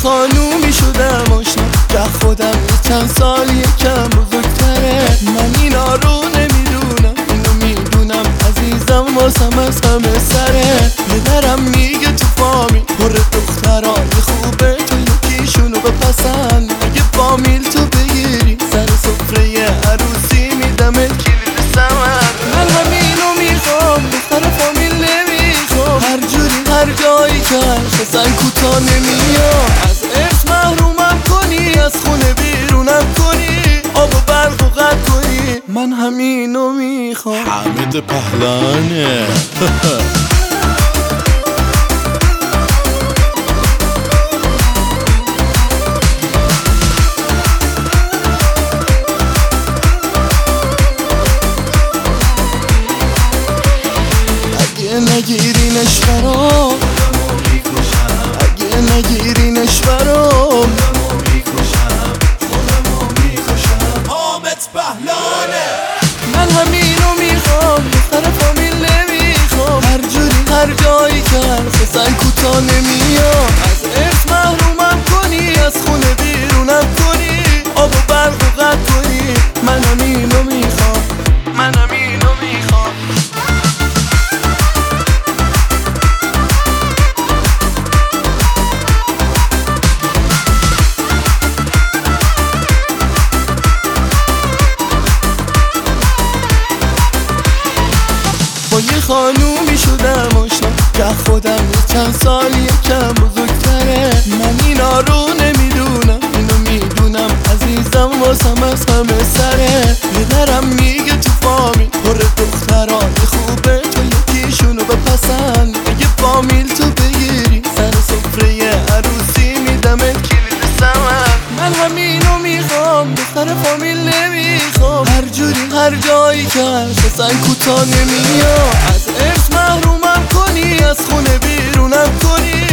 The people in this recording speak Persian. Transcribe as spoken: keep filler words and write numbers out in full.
خانومی شدم آشنا که خودم یه چند سال یکم بزرگتره. من اینا رو نمیدونم، اینو میدونم عزیزم واسم از همه سره. پدرم میگه تو فامیل پر دخترای خوبه، تو یکیشونو بپسند. اگه فامیل تو بگیری سر سفره عروسی میدمت کلید سمن. من همینو میخوام، دختر فامیل نمیخوام. هر جوری هر جایی که هست اصلا کوتا نمیام. از ارث محرومم کنی، از خونه بیرونم کنی، آب و برق و قطع کنی. من همینو میخوام. حمید پهلوانه. اگه نگیرینش برام، اگه نگیرینش برام، حامد پهلوانه. من همینو میخوام، دختر فامیل نمیخوام. هر جوری هر جایی که هست اصلا کوتا نمیام. از ارث محرومم کنی، از خونه بیرونم کنی، آب و برق و قطع کنی. من همینو میخوام، من همینو میخوام. با یه خانومی شدم آشنا که خودم یه چند سال یکم بزرگتره. من اینا رو نمیدونم، اینو میدونم عزیزم واسم از همه سره. پدرم میگه تو فامیل پر دخترای خوبه، تو یکیشونو بپسند. اگه فامیل تو بگیری سر سفره عروسی میدمت کلید سمن. من همینو میخوام، دختر فامیل نمیخوام. هر جوری هر جایی که هست اصلا کوتا نمیام. از ارث محرومم کنی، از خونه بیرونم کنی،